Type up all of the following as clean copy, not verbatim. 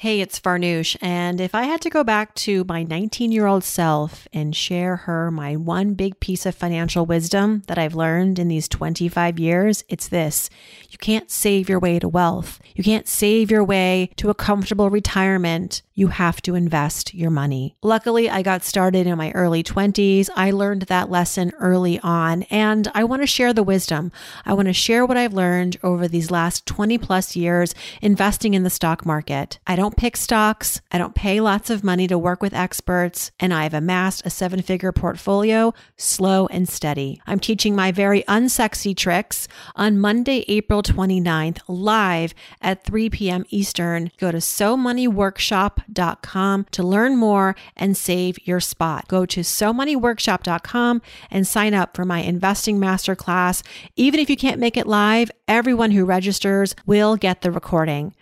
Hey, it's Farnoosh, and if I had to go back to my 19-year-old self and share her my one big piece of financial wisdom that I've learned in these 25 years, it's this. You can't save your way to wealth. You can't save your way to a comfortable retirement. You have to invest your money. Luckily, I got started in my early 20s. I learned that lesson early on, and I want to share the wisdom. I want to share what I've learned over these last 20 plus years investing in the stock market. I don't pick stocks. I don't pay lots of money to work with experts, and I've amassed a 7-figure portfolio slow and steady. I'm teaching my very unsexy tricks on Monday, April 29th, live at 3 p.m. Eastern. Go to SoMoneyWorkshop.com to learn more and save your spot. Go to SoMoneyWorkshop.com and sign up for my investing masterclass. Even if you can't make it live, everyone who registers will get the recording.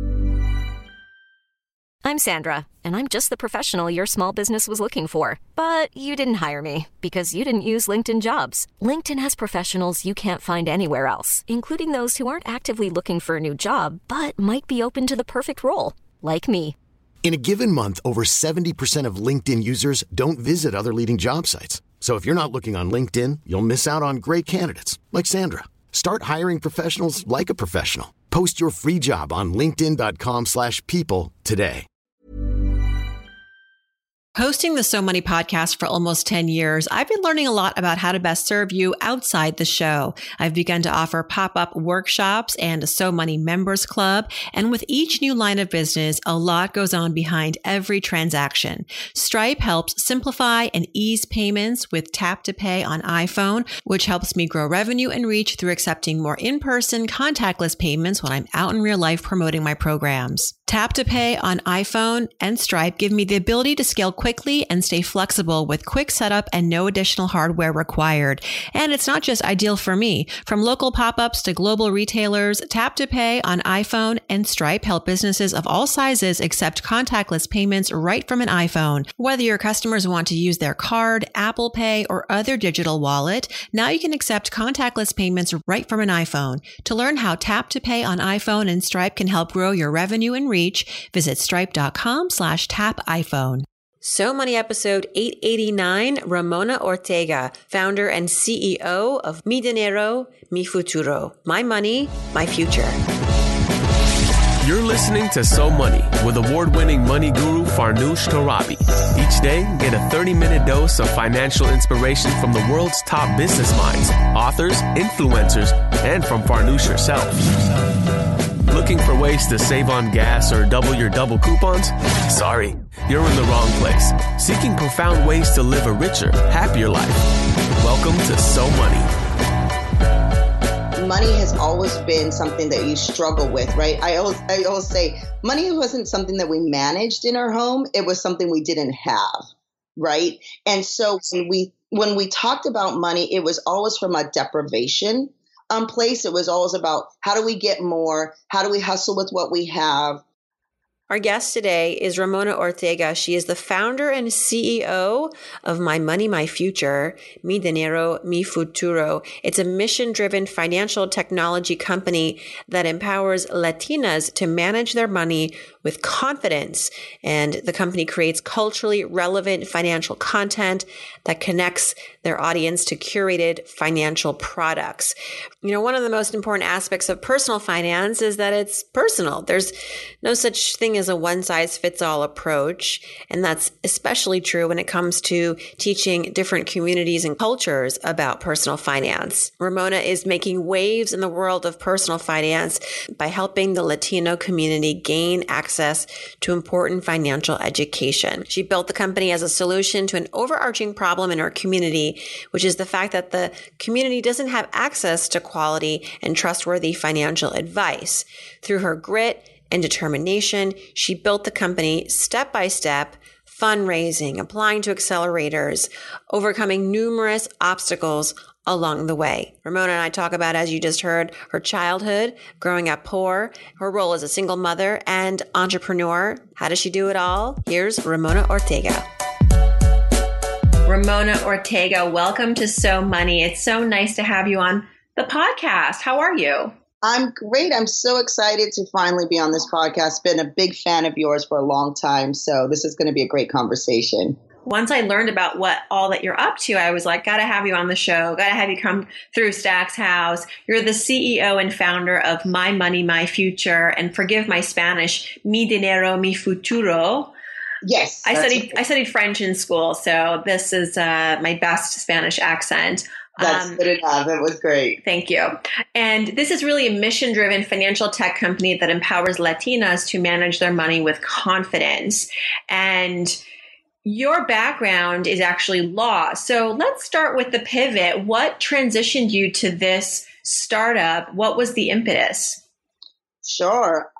I'm Sandra, and I'm just the professional your small business was looking for. But you didn't hire me because you didn't use LinkedIn Jobs. LinkedIn has professionals you can't find anywhere else, including those who aren't actively looking for a new job, but might be open to the perfect role, like me. In a given month, over 70% of LinkedIn users don't visit other leading job sites. So if you're not looking on LinkedIn, you'll miss out on great candidates like Sandra. Start hiring professionals like a professional. Post your free job on linkedin.com/people today. Hosting the So Money podcast for almost 10 years, I've been learning a lot about how to best serve you outside the show. I've begun to offer pop-up workshops and a So Money members club. And with each new line of business, a lot goes on behind every transaction. Stripe helps simplify and ease payments with Tap to Pay on iPhone, which helps me grow revenue and reach through accepting more in-person contactless payments when I'm out in real life promoting my programs. Tap to Pay on iPhone and Stripe give me the ability to scale quickly and stay flexible with quick setup and no additional hardware required. And it's not just ideal for me. From local pop-ups to global retailers, Tap to Pay on iPhone and Stripe help businesses of all sizes accept contactless payments right from an iPhone. Whether your customers want to use their card, Apple Pay, or other digital wallet, now you can accept contactless payments right from an iPhone. To learn how Tap to Pay on iPhone and Stripe can help grow your revenue and reach, visit stripe.com/tap iPhone. So Money episode 889, Ramona Ortega, founder and CEO of Mi Dinero, Mi Futuro. My money, my future. You're listening to So Money with award-winning money guru Farnoosh Torabi. Each day, get a 30-minute dose of financial inspiration from the world's top business minds, authors, influencers, and from Farnoosh herself. Looking for ways to save on gas or double your double coupons? Sorry, you're in the wrong place. Seeking profound ways to live a richer, happier life. Welcome to So Money. Money has always been something that you struggle with, right? I always say money wasn't something that we managed in our home. It was something we didn't have, right? And so when we talked about money, it was always from a deprivation place. It was always about how do we get more? How do we hustle with what we have? Our guest today is Ramona Ortega. She is the founder and CEO of My Money, My Future, Mi Dinero, Mi Futuro. It's a mission-driven financial technology company that empowers Latinas to manage their money with confidence. And the company creates culturally relevant financial content that connects their audience to curated financial products. You know, one of the most important aspects of personal finance is that it's personal. There's no such thing as a one-size-fits-all approach. And that's especially true when it comes to teaching different communities and cultures about personal finance. Ramona is making waves in the world of personal finance by helping the Latino community gain access to important financial education. She built the company as a solution to an overarching problem in our community, which is the fact that the community doesn't have access to quality and trustworthy financial advice. Through her grit and determination, she built the company step by step, fundraising, applying to accelerators, overcoming numerous obstacles along the way. Ramona and I talk about, as you just heard, her childhood, growing up poor, her role as a single mother and entrepreneur. How does she do it all? Here's Ramona Ortega. Ramona Ortega, welcome to So Money. It's so nice to have you on the podcast. How are you? I'm great. I'm so excited to finally be on this podcast. Been a big fan of yours for a long time. So this is going to be a great conversation. Once I learned about what all that you're up to, I was like, gotta have you on the show, gotta have you come through Stack's House. You're the CEO and founder of My Money, My Future, and forgive my Spanish, Mi Dinero, Mi Futuro. Yes. I studied French in school, so this is my best Spanish accent. That's good enough. It was great. Thank you. And this is really a mission-driven financial tech company that empowers Latinas to manage their money with confidence. And your background is actually law. So let's start with the pivot. What transitioned you to this startup? What was the impetus? Sure.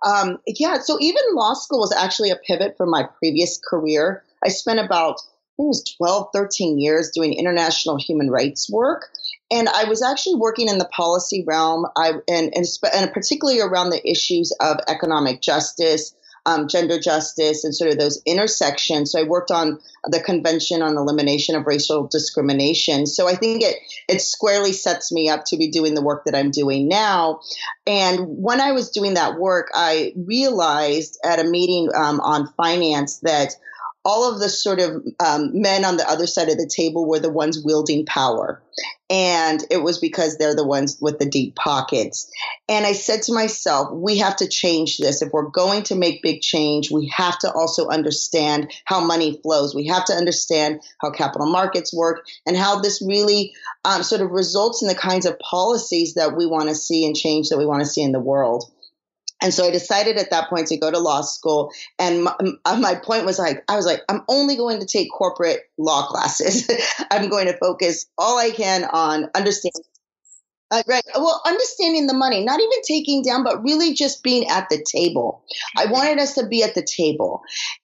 So even law school was actually a pivot from my previous career. I spent about, I think it was 12, 13 years doing international human rights work. And I was actually working in the policy realm, and particularly around the issues of economic justice, gender justice, and sort of those intersections. So I worked on the Convention on Elimination of Racial Discrimination. So I think it squarely sets me up to be doing the work that I'm doing now. And when I was doing that work, I realized at a meeting on finance that all of the sort of men on the other side of the table were the ones wielding power. And it was because they're the ones with the deep pockets. And I said to myself, we have to change this. If we're going to make big change, we have to also understand how money flows. We have to understand how capital markets work and how this really sort of results in the kinds of policies that we want to see and change that we want to see in the world. And so I decided at that point to go to law school. And my point was I'm only going to take corporate law classes. I'm going to focus all I can on understanding. Right. Well, understanding the money, not even taking down, but really just being at the table. I wanted us to be at the table.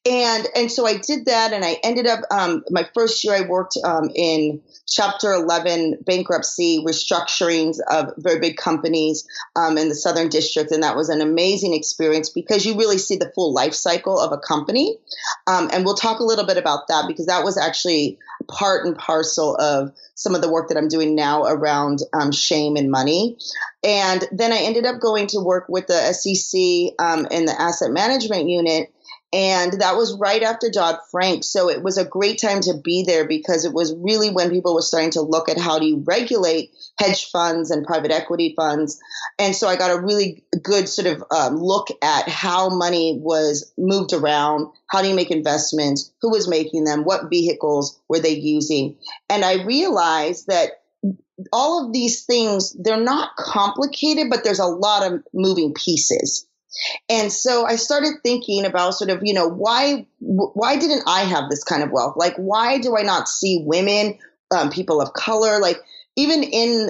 And so I did that. And I ended up, my first year I worked in Chapter 11 bankruptcy restructurings of very big companies in the Southern District. And that was an amazing experience because you really see the full life cycle of a company. And we'll talk a little bit about that because that was actually part and parcel of some of the work that I'm doing now around shame and money. And then I ended up going to work with the SEC in the asset management unit. And that was right after Dodd-Frank. So it was a great time to be there because it was really when people were starting to look at how do you regulate hedge funds and private equity funds. And so I got a really good sort of look at how money was moved around. How do you make investments? Who was making them? What vehicles were they using? And I realized that all of these things, they're not complicated, but there's a lot of moving pieces. And so I started thinking about sort of, why didn't I have this kind of wealth? Like, why do I not see women, people of color, like even in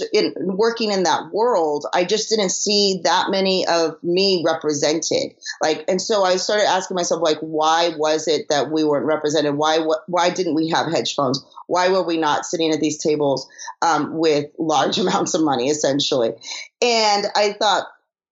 working in that world, I just didn't see that many of me represented. And so I started asking myself, why was it that we weren't represented? Why didn't we have hedge funds? Why were we not sitting at these tables with large amounts of money, essentially? And I thought,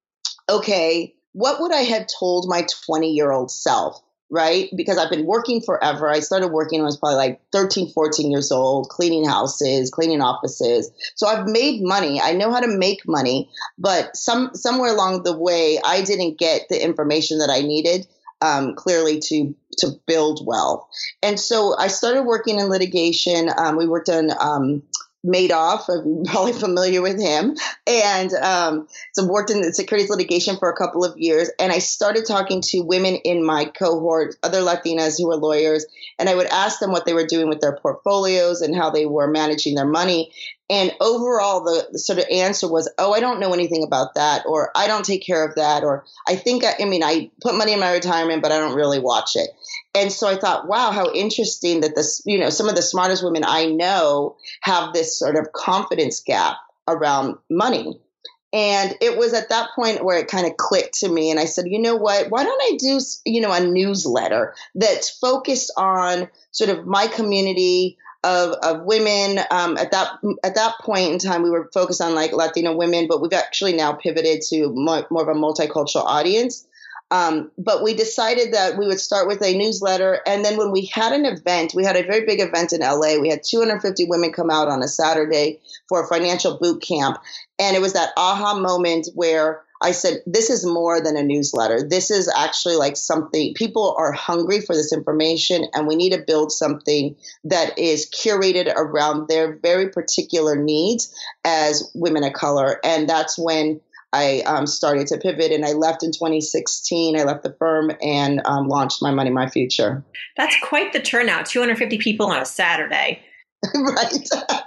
okay, what would I have told my 20-year-old self, right? Because I've been working forever. I started working when I was probably 13, 14 years old, cleaning houses, cleaning offices. So I've made money. I know how to make money. But somewhere along the way, I didn't get the information that I needed clearly to build wealth. And so I started working in litigation. We worked on Madoff, I'm probably familiar with him, and so worked in the securities litigation for a couple of years. And I started talking to women in my cohort, other Latinas who were lawyers, and I would ask them what they were doing with their portfolios and how they were managing their money. And overall, the sort of answer was, oh, I don't know anything about that, or I don't take care of that, or I put money in my retirement, but I don't really watch it. And so I thought, wow, how interesting that some of the smartest women I know have this sort of confidence gap around money. And it was at that point where it kind of clicked to me. And I said, you know what, why don't I do, a newsletter that's focused on sort of my community of women. At that point in time, we were focused on Latino women, but we've actually now pivoted to more of a multicultural audience. But we decided that we would start with a newsletter. And then when we had an event, we had a very big event in LA. We had 250 women come out on a Saturday for a financial boot camp. And it was that aha moment where I said, this is more than a newsletter. This is actually like something, people are hungry for this information, and we need to build something that is curated around their very particular needs as women of color. And that's when I started to pivot, and I left in 2016. I left the firm and launched My Money, My Future. That's quite the turnout, 250 people on a Saturday. Right.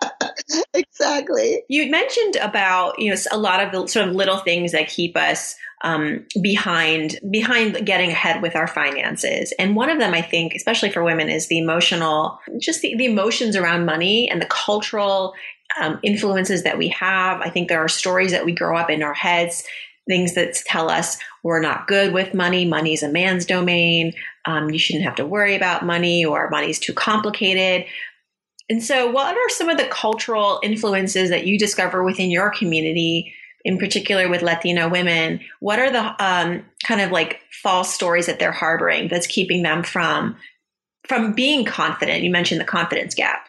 Exactly. You mentioned about, a lot of the sort of little things that keep us behind getting ahead with our finances. And one of them, I think, especially for women, is the emotional, just the emotions around money and the cultural influences that we have. I think there are stories that we grow up in our heads, things that tell us we're not good with money. Money's a man's domain. You shouldn't have to worry about money, or money's too complicated. And so what are some of the cultural influences that you discover within your community, in particular with Latino women? What are the kind of like false stories that they're harboring that's keeping them from being confident? You mentioned the confidence gap.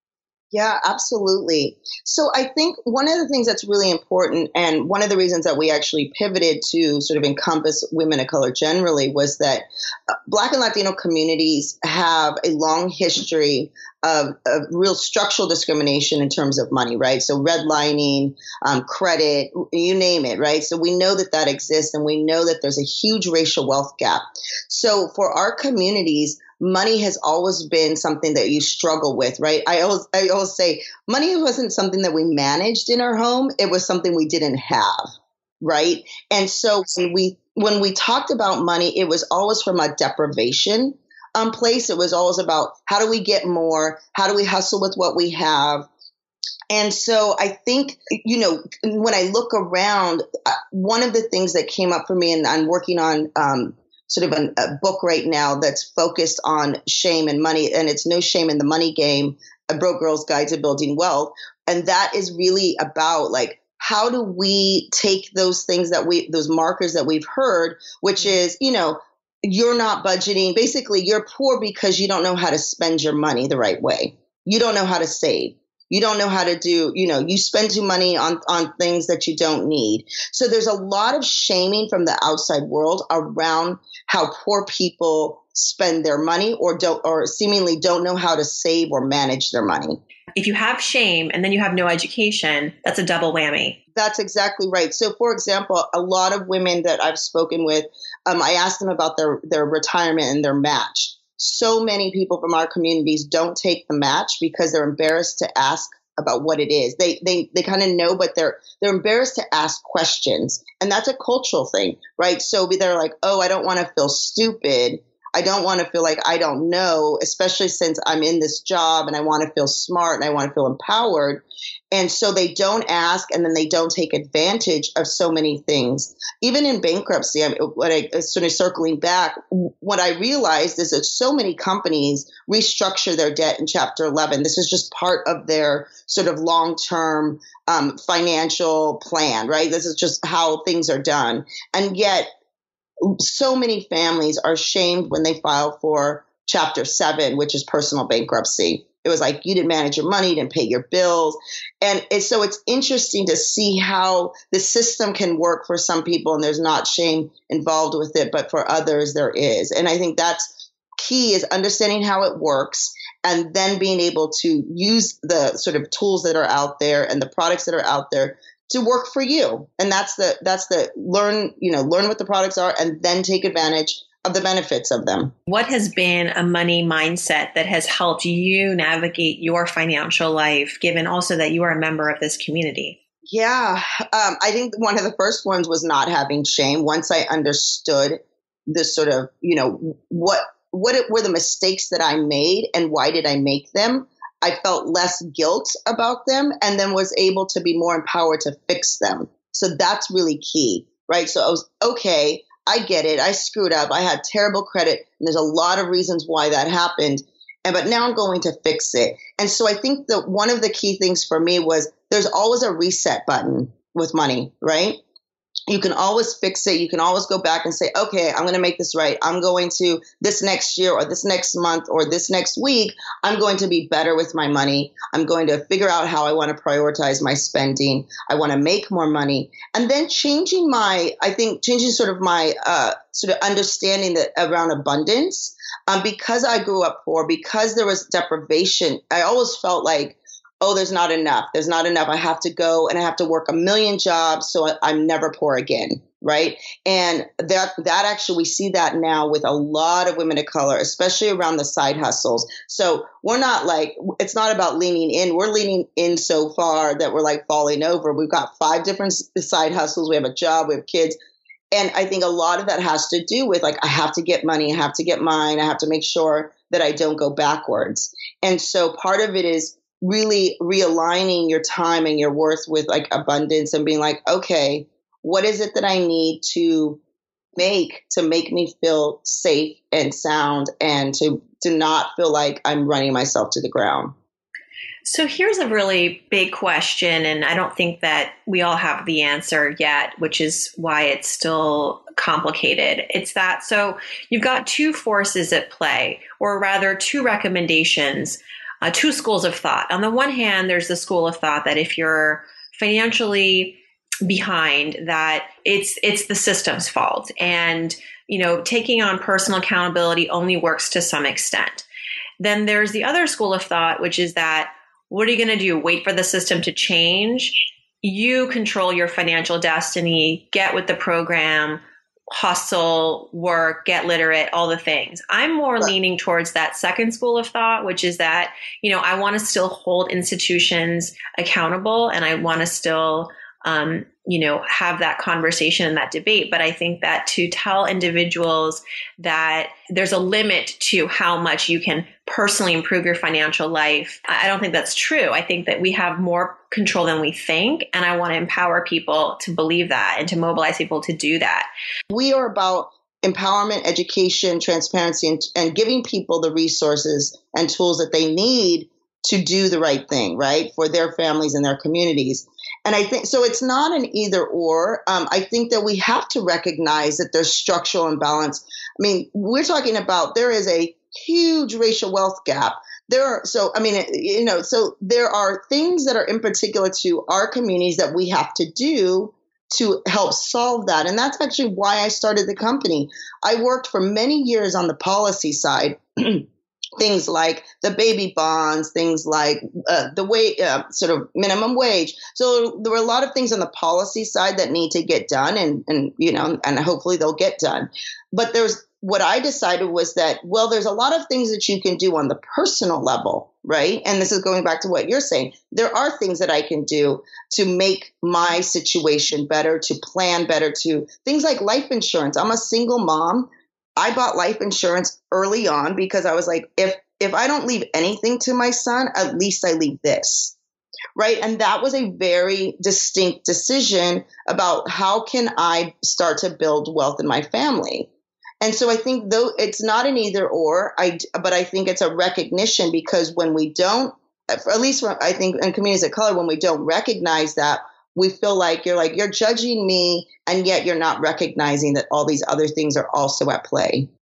Yeah, absolutely. So I think one of the things that's really important, and one of the reasons that we actually pivoted to sort of encompass women of color generally, was that Black and Latino communities have a long history of real structural discrimination in terms of money, right? So redlining, credit, you name it, right? So we know that exists, and we know that there's a huge racial wealth gap. So for our communities, money has always been something that you struggle with, right? I always say money wasn't something that we managed in our home. It was something we didn't have, right? And so when we talked about money, it was always from a deprivation place. It was always about how do we get more? How do we hustle with what we have? And so I think, when I look around, one of the things that came up for me, and I'm working on sort of a book right now that's focused on shame and money, and it's No Shame in the Money Game, A Broke Girl's Guide to Building Wealth. And that is really about like, how do we take those things those markers that we've heard, which is, you're not budgeting. Basically, you're poor because you don't know how to spend your money the right way. You don't know how to save. You don't know how to do, you spend too money on things that you don't need. So there's a lot of shaming from the outside world around how poor people spend their money, or seemingly don't know how to save or manage their money. If you have shame and then you have no education, that's a double whammy. That's exactly right. So, for example, a lot of women that I've spoken with, I asked them about their retirement and their match. So many people from our communities don't take the match because they're embarrassed to ask about what it is. They kind of know, but they're embarrassed to ask questions. And that's a cultural thing, right? So they're like, oh, I don't want to feel stupid. I don't want to feel like I don't know, especially since I'm in this job and I want to feel smart and I want to feel empowered. And so they don't ask, and then they don't take advantage of so many things. Even in bankruptcy, sort of circling back, what I realized is that so many companies restructure their debt in Chapter 11. This is just part of their sort of long-term financial plan, right? This is just how things are done. And yet, so many families are shamed when they file for Chapter 7, which is personal bankruptcy. It was like, you didn't manage your money, you didn't pay your bills. And so it's interesting to see how the system can work for some people and there's not shame involved with it, but for others there is. And I think that's key, is understanding how it works and then being able to use the sort of tools that are out there and the products that are out there to work for you. And that's the learn what the products are and then take advantage of the benefits of them. What has been a money mindset that has helped you navigate your financial life, given also that you are a member of this community? Yeah, I think one of the first ones was not having shame. Once I understood the sort of, what were the mistakes that I made and why did I make them, I felt less guilt about them and then was able to be more empowered to fix them. So that's really key, right? So I was, okay, I get it. I screwed up. I had terrible credit. And there's a lot of reasons why that happened. But now I'm going to fix it. And so I think that one of the key things for me was there's always a reset button with money, right? You can always fix it. You can always go back and say, okay, I'm going to make this right. I'm going to this next year or this next month or this next week, I'm going to be better with my money. I'm going to figure out how I want to prioritize my spending. I want to make more money. And then changing sort of my sort of understanding that around abundance, because I grew up poor, because there was deprivation, I always felt like, oh, there's not enough. There's not enough. I have to go and I have to work a million jobs so I'm never poor again, right? And that actually, we see that now with a lot of women of color, especially around the side hustles. So we're not like, it's not about leaning in. We're leaning in so far that we're like falling over. We've got 5 different side hustles. We have a job, we have kids. And I think a lot of that has to do with like, I have to get money, I have to get mine, I have to make sure that I don't go backwards. And so part of it is really realigning your time and your worth with like abundance and being like, okay, what is it that I need to make me feel safe and sound and to not feel like I'm running myself to the ground? So here's a really big question, and I don't think that we all have the answer yet, which is why it's still complicated. It's that, so you've got 2 forces at play, or rather 2 recommendations, 2 schools of thought. On the one hand, there's the school of thought that if you're financially behind, that it's the system's fault, and taking on personal accountability only works to some extent. Then there's the other school of thought, which is that, what are you going to do? Wait for the system to change? You control your financial destiny, get with the program, hustle, work, get literate, all the things. I'm more leaning towards that second school of thought, which is that, I want to still hold institutions accountable, and I want to still, have that conversation and that debate. But I think that to tell individuals that there's a limit to how much you can personally improve your financial life, I don't think that's true. I think that we have more control than we think. And I want to empower people to believe that and to mobilize people to do that. We are about empowerment, education, transparency, and giving people the resources and tools that they need to do the right thing, right, for their families and their communities. And I think, so it's not an either or. I think that we have to recognize that there's structural imbalance. I mean, we're talking about, there is a huge racial wealth gap. So there are things that are in particular to our communities that we have to do to help solve that. And that's actually why I started the company. I worked for many years on the policy side. Things like the baby bonds, things like the sort of minimum wage. So there were a lot of things on the policy side that need to get done, and hopefully they'll get done. But what I decided was that, well, there's a lot of things that you can do on the personal level, right? And this is going back to what you're saying. There are things that I can do to make my situation better, to plan better, to things like life insurance. I'm a single mom. I bought life insurance early on because I was like, if I don't leave anything to my son, at least I leave this, right? And that was a very distinct decision about how can I start to build wealth in my family. And so I think, though it's not an either or, but I think it's a recognition, because when we don't, at least I think in communities of color, when we don't recognize that, we feel like you're judging me, and yet you're not recognizing that all these other things are also at play.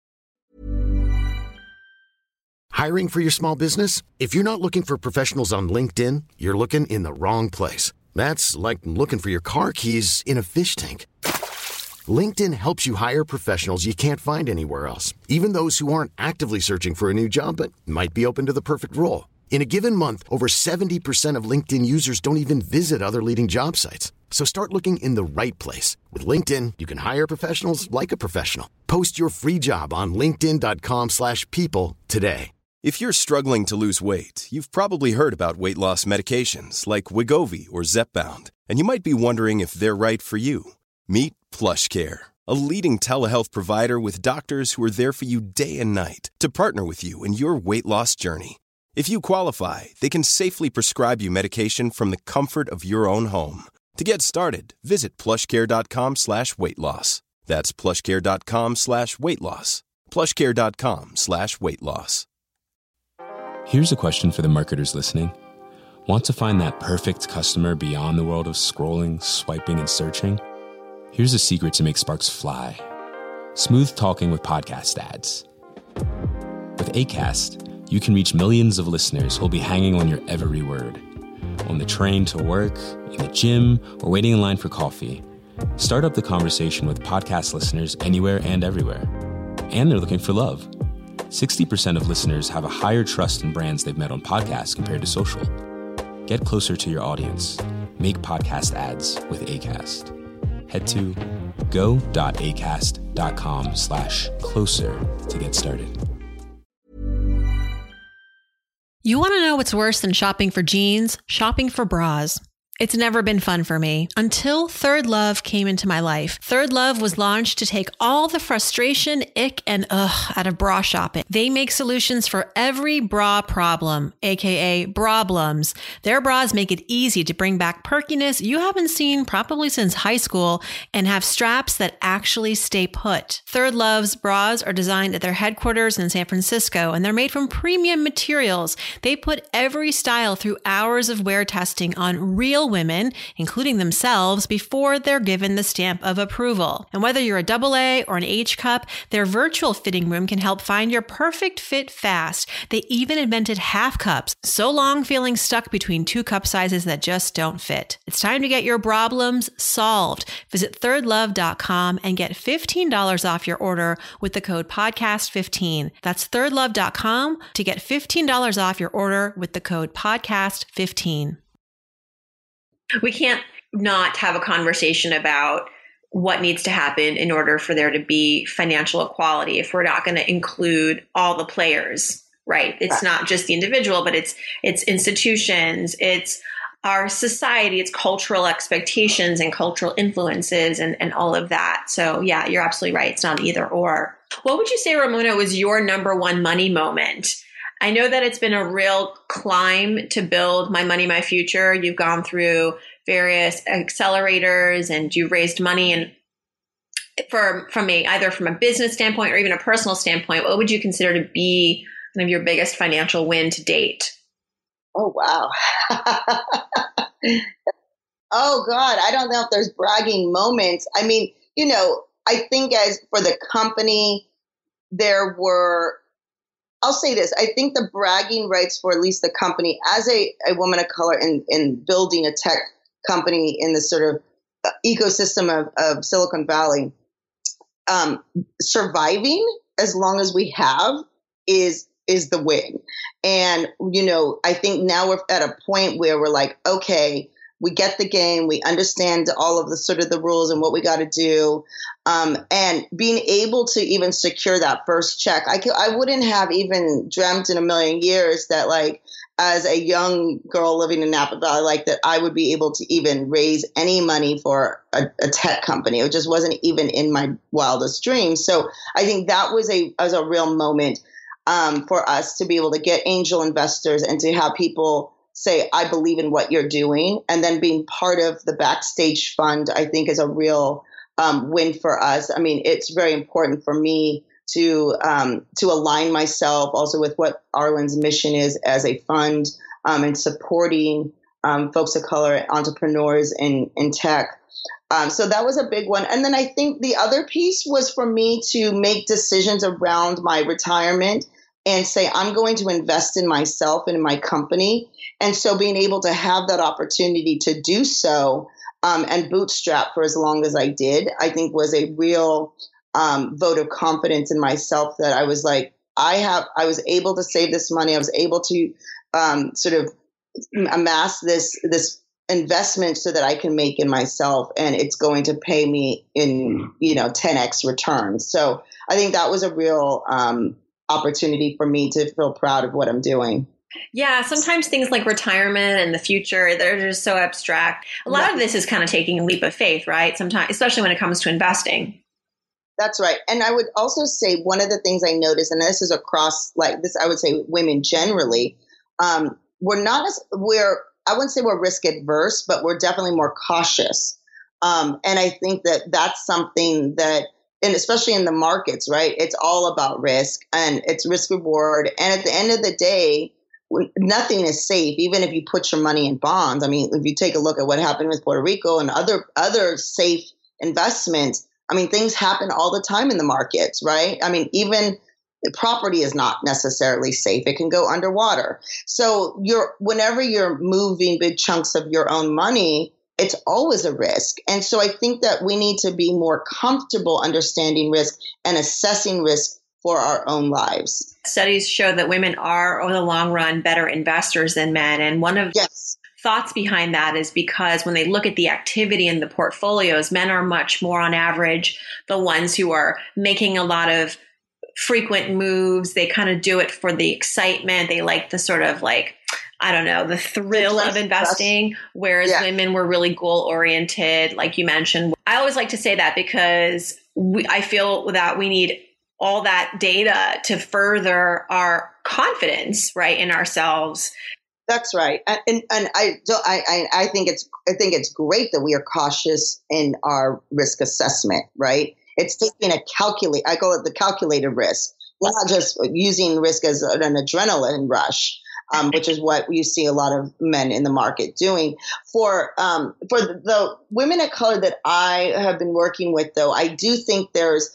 Hiring for your small business? If you're not looking for professionals on LinkedIn, you're looking in the wrong place. That's like looking for your car keys in a fish tank. LinkedIn helps you hire professionals you can't find anywhere else, even those who aren't actively searching for a new job but might be open to the perfect role. In a given month, over 70% of LinkedIn users don't even visit other leading job sites. So start looking in the right place. With LinkedIn, you can hire professionals like a professional. Post your free job on linkedin.com/people today. If you're struggling to lose weight, you've probably heard about weight loss medications like Wegovy or Zepbound, and you might be wondering if they're right for you. Meet PlushCare, a leading telehealth provider with doctors who are there for you day and night to partner with you in your weight loss journey. If you qualify, they can safely prescribe you medication from the comfort of your own home. To get started, visit plushcare.com/weightloss. That's plushcare.com/weightloss. plushcare.com/weightloss. Here's a question for the marketers listening. Want to find that perfect customer beyond the world of scrolling, swiping, and searching? Here's a secret to make sparks fly. Smooth talking with podcast ads. With Acast, you can reach millions of listeners who'll be hanging on your every word. On the train to work, in the gym, or waiting in line for coffee. Start up the conversation with podcast listeners anywhere and everywhere. And they're looking for love. 60% of listeners have a higher trust in brands they've met on podcasts compared to social. Get closer to your audience. Make podcast ads with Acast. Head to go.acast.com/closer to get started. You want to know what's worse than shopping for jeans? Shopping for bras. It's never been fun for me until Third Love came into my life. Third Love was launched to take all the frustration, ick, and ugh out of bra shopping. They make solutions for every bra problem, aka brablums. Their bras make it easy to bring back perkiness you haven't seen probably since high school and have straps that actually stay put. Third Love's bras are designed at their headquarters in San Francisco, and they're made from premium materials. They put every style through hours of wear testing on real women, including themselves, before they're given the stamp of approval. And whether you're a AA or an H cup, their virtual fitting room can help find your perfect fit fast. They even invented half cups, so long feeling stuck between two cup sizes that just don't fit. It's time to get your problems solved. Visit thirdlove.com and get $15 off your order with the code podcast15. That's thirdlove.com to get $15 off your order with the code podcast15. We can't not have a conversation about what needs to happen in order for there to be financial equality if we're not going to include all the players, right? It's not just the individual, but it's institutions, it's our society, it's cultural expectations and cultural influences and all of that. So yeah, you're absolutely right. It's not either or. What would you say, Ramona, was your number one money moment? I know that it's been a real climb to build My Money, My Future. You've gone through various accelerators and you've raised money. And either from a business standpoint or even a personal standpoint, what would you consider to be kind of your biggest financial win to date? Oh, wow. Oh, God. I don't know if there's bragging moments. I mean, I think as for the company, I'll say this. I think the bragging rights for at least the company as a woman of color in building a tech company in the sort of ecosystem of Silicon Valley, surviving as long as we have is the win. And, I think now we're at a point where we're like, okay, we get the game. We understand all of the sort of the rules and what we got to do. And being able to even secure that first check, I wouldn't have even dreamt in a million years that as a young girl living in Napa Valley, that I would be able to even raise any money for a tech company. It just wasn't even in my wildest dreams. So I think that was a real moment for us to be able to get angel investors and to have people say, I believe in what you're doing. And then being part of the Backstage Fund, I think is a real win for us. I mean, it's very important for me to align myself also with what Arlen's mission is as a fund and supporting folks of color, entrepreneurs in tech. So that was a big one. And then I think the other piece was for me to make decisions around my retirement and say, I'm going to invest in myself and in my company. And so being able to have that opportunity to do so and bootstrap for as long as I did, I think was a real vote of confidence in myself that I was like, I was able to save this money. I was able to sort of amass this investment so that I can make in myself, and it's going to pay me in 10x returns. So I think that was a real opportunity for me to feel proud of what I'm doing. Yeah, sometimes things like retirement and the future, they're just so abstract. A lot of this is kind of taking a leap of faith, right? Sometimes, especially when it comes to investing. That's right. And I would also say one of the things I noticed, and this is across this, I would say women generally, I wouldn't say we're risk adverse, but we're definitely more cautious. And I think that that's something that, and especially in the markets, right? It's all about risk and it's risk reward. And at the end of the day, nothing is safe, even if you put your money in bonds. I mean, if you take a look at what happened with Puerto Rico and other safe investments, I mean, things happen all the time in the markets, right? I mean, even the property is not necessarily safe. It can go underwater. So whenever you're moving big chunks of your own money, it's always a risk. And so I think that we need to be more comfortable understanding risk and assessing risk for our own lives. Studies show that women are, over the long run, better investors than men. And one of thoughts behind that is because when they look at the activity in the portfolios, men are much more on average the ones who are making a lot of frequent moves. They kind of do it for the excitement. They like the sort of like, I don't know, the thrill of investing, whereas women were really goal oriented, like you mentioned. I always like to say that because I feel that we need all that data to further our confidence, right, in ourselves. That's right, and I think it's great that we are cautious in our risk assessment, right? It's taking I call it the calculated risk. We're not just using risk as an adrenaline rush, which is what you see a lot of men in the market doing. For the women of color that I have been working with, though, I do think there's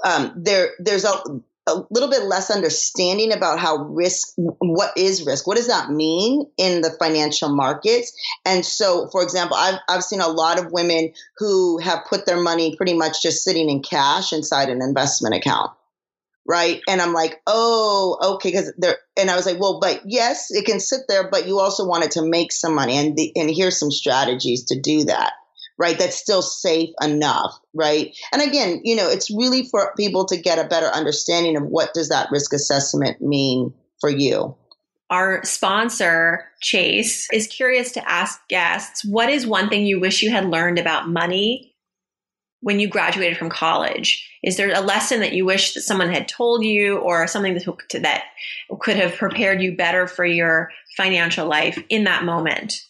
a little bit less understanding about what is risk? What does that mean in the financial markets? And so, for example, I've seen a lot of women who have put their money pretty much just sitting in cash inside an investment account. Right. And I'm like, oh, okay. And I was like, well, but yes, it can sit there, but you also want it to make some money. And here's some strategies to do that. Right. That's still safe enough. Right. And again, it's really for people to get a better understanding of what does that risk assessment mean for you. Our sponsor, Chase, is curious to ask guests, what is one thing you wish you had learned about money when you graduated from college? Is there a lesson that you wish that someone had told you, or something that could have prepared you better for your financial life in that moment?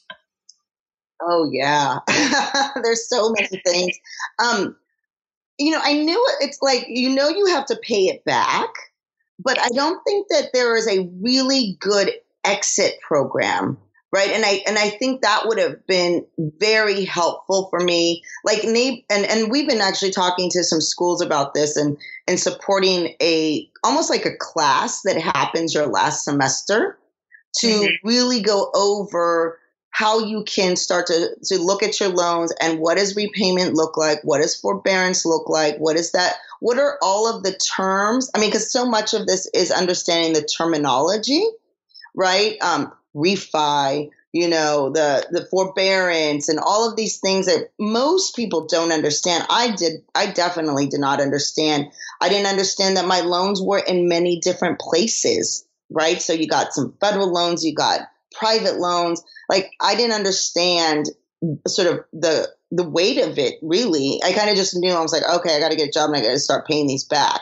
Oh, yeah. There's so many things. I knew it's like, you have to pay it back, but I don't think that there is a really good exit program. Right. And I think that would have been very helpful for me. Like, and we've been actually talking to some schools about this and supporting almost like a class that happens your last semester to really go over how you can start to look at your loans and what does repayment look like? What does forbearance look like? What is that? What are all of the terms? I mean, because so much of this is understanding the terminology, right? Refi, the forbearance and all of these things that most people don't understand. I definitely did not understand. I didn't understand that my loans were in many different places, right? So you got some federal loans, you got private loans. Like, I didn't understand sort of the weight of it, really. I kind of just knew, I was like, okay, I got to get a job and I got to start paying these back.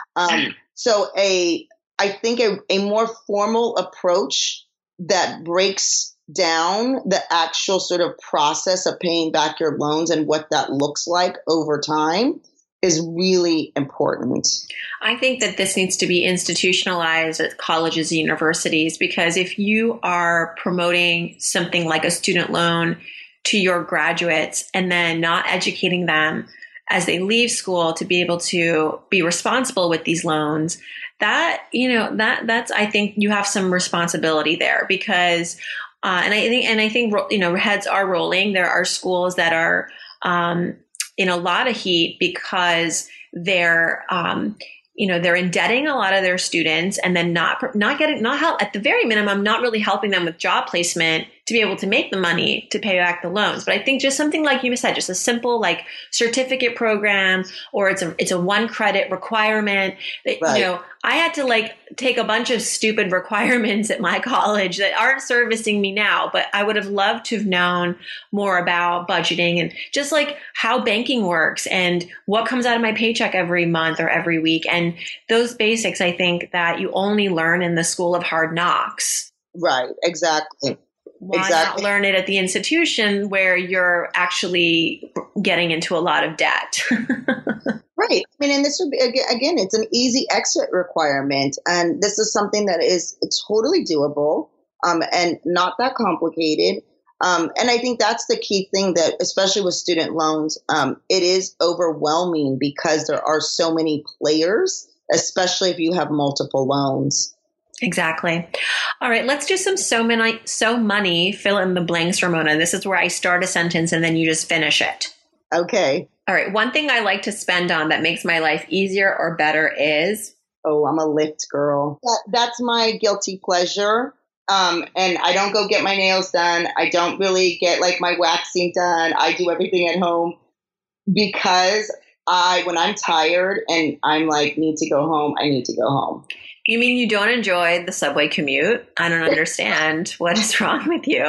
So I think a more formal approach that breaks down the actual sort of process of paying back your loans and what that looks like over time is really important. I think that this needs to be institutionalized at colleges and universities, because if you are promoting something like a student loan to your graduates and then not educating them as they leave school to be able to be responsible with these loans, that's, I think you have some responsibility there, because, and I think, heads are rolling. There are schools that are, in a lot of heat because they're indebting a lot of their students and then not help, at the very minimum, not really helping them with job placement to be able to make the money to pay back the loans. But I think just something like you said, just a simple like certificate program, or it's a one credit requirement that, right. I had to like take a bunch of stupid requirements at my college that aren't servicing me now, but I would have loved to have known more about budgeting and just like how banking works and what comes out of my paycheck every month or every week. And those basics, I think that you only learn in the school of hard knocks. Right. Exactly. Why not learn it at the institution where you're actually getting into a lot of debt? Right. I mean, and this would be, again, it's an easy exit requirement. And this is something that is totally doable and not that complicated. And I think that's the key thing that, especially with student loans, it is overwhelming because there are so many players, especially if you have multiple loans. Exactly. All right, let's do some so money, fill in the blanks, Ramona. This is where I start a sentence and then you just finish it. Okay. All right. One thing I like to spend on that makes my life easier or better is? Oh, I'm a Lyft girl. That's my guilty pleasure. And I don't go get my nails done. I don't really get like my waxing done. I do everything at home because when I'm tired and I'm like, need to go home, I need to go home. You mean you don't enjoy the subway commute? I don't understand. What is wrong with you?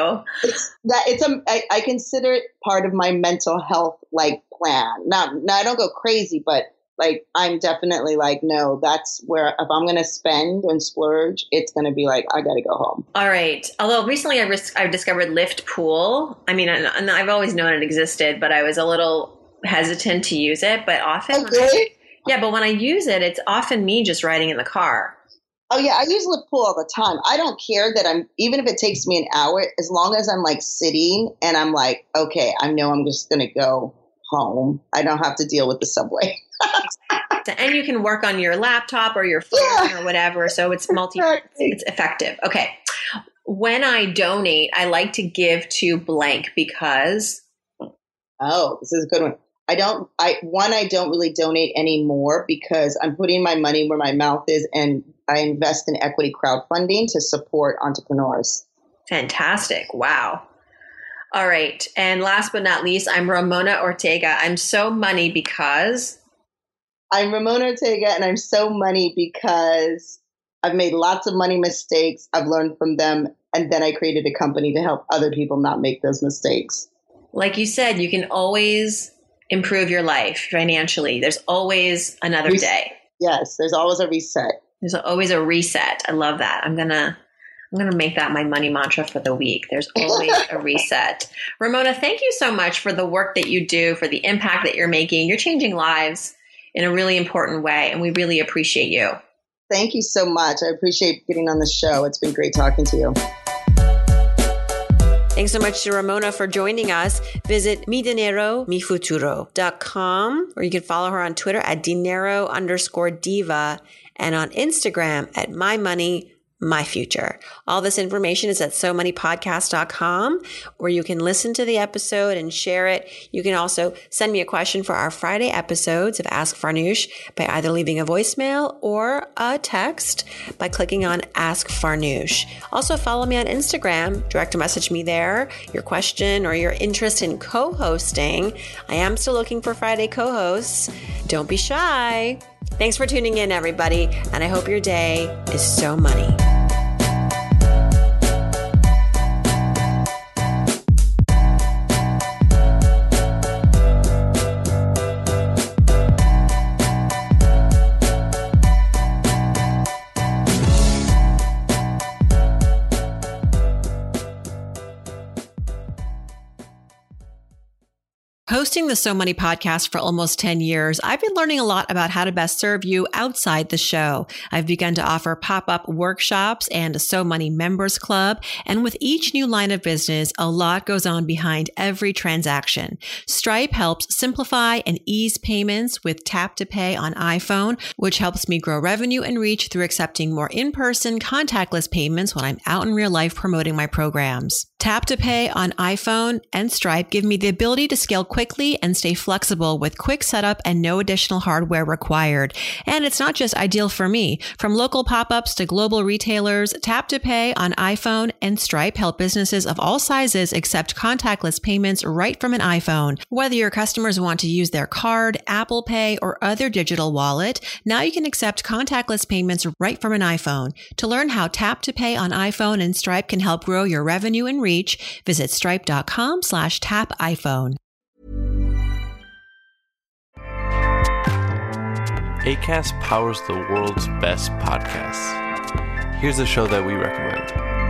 I consider it part of my mental health like plan. Now I don't go crazy, but like I'm definitely like, no, that's where if I'm going to spend and splurge, it's going to be like, I got to go home. All right. Although recently I've discovered Lyft Pool. I mean, and I've always known it existed, but I was a little hesitant to use it. But often, but when I use it, it's often me just riding in the car. Oh, yeah. I use Lyft Pool all the time. I don't care that even if it takes me an hour, as long as I'm like sitting and I'm like, okay, I know I'm just going to go home. I don't have to deal with the subway. And you can work on your laptop or your phone or whatever. So it's it's effective. Okay. When I donate, I like to give to blank because. Oh, this is a good one. I don't really donate anymore because I'm putting my money where my mouth is and I invest in equity crowdfunding to support entrepreneurs. Fantastic. Wow. All right. And last but not least, I'm Ramona Ortega. I'm so money because. I'm Ramona Ortega and I'm so money because I've made lots of money mistakes. I've learned from them. And then I created a company to help other people not make those mistakes. Like you said, you can always improve your life financially. There's always another day. Yes, there's always a reset. There's always a reset. I love that. I'm gonna make that my money mantra for the week. There's always a reset. Ramona, thank you so much for the work that you do, for the impact that you're making. You're changing lives in a really important way, and we really appreciate you. Thank you so much. I appreciate getting on the show. It's been great talking to you. Thanks so much to Ramona for joining us. Visit midineromifuturo.com, or you can follow her on Twitter at dinero_diva and on Instagram at mymoneyMyfuture. All this information is at SoMoneyPodcast.com, where you can listen to the episode and share it. You can also send me a question for our Friday episodes of Ask Farnoosh by either leaving a voicemail or a text by clicking on Ask Farnoosh. Also follow me on Instagram, direct message me there, your question or your interest in co-hosting. I am still looking for Friday co-hosts. Don't be shy. Thanks for tuning in, everybody, and I hope your day is so money. Hosting the So Money podcast for almost 10 years, I've been learning a lot about how to best serve you outside the show. I've begun to offer pop-up workshops and a So Money members club. And with each new line of business, a lot goes on behind every transaction. Stripe helps simplify and ease payments with Tap to Pay on iPhone, which helps me grow revenue and reach through accepting more in-person contactless payments when I'm out in real life promoting my programs. Tap to Pay on iPhone and Stripe give me the ability to scale quickly and stay flexible with quick setup and no additional hardware required. And it's not just ideal for me. From local pop-ups to global retailers, Tap to Pay on iPhone and Stripe help businesses of all sizes accept contactless payments right from an iPhone. Whether your customers want to use their card, Apple Pay, or other digital wallet, now you can accept contactless payments right from an iPhone. To learn how Tap to Pay on iPhone and Stripe can help grow your revenue and reach, visit stripe.com/tapiphone. Acast powers the world's best podcasts. Here's a show that we recommend.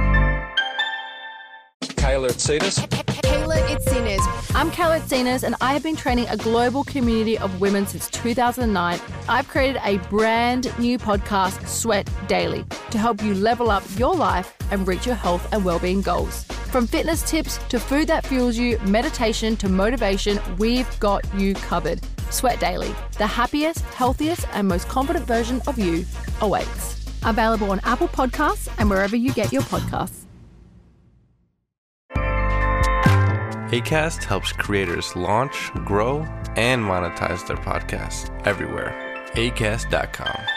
Kayla Itsinas. Kayla Itsinas. I'm Kayla Itsinas, and I have been training a global community of women since 2009. I've created a brand new podcast, Sweat Daily, to help you level up your life and reach your health and well-being goals. From fitness tips to food that fuels you, meditation to motivation, we've got you covered. Sweat Daily, the happiest, healthiest, and most confident version of you awaits. Available on Apple Podcasts and wherever you get your podcasts. Acast helps creators launch, grow, and monetize their podcasts everywhere. Acast.com.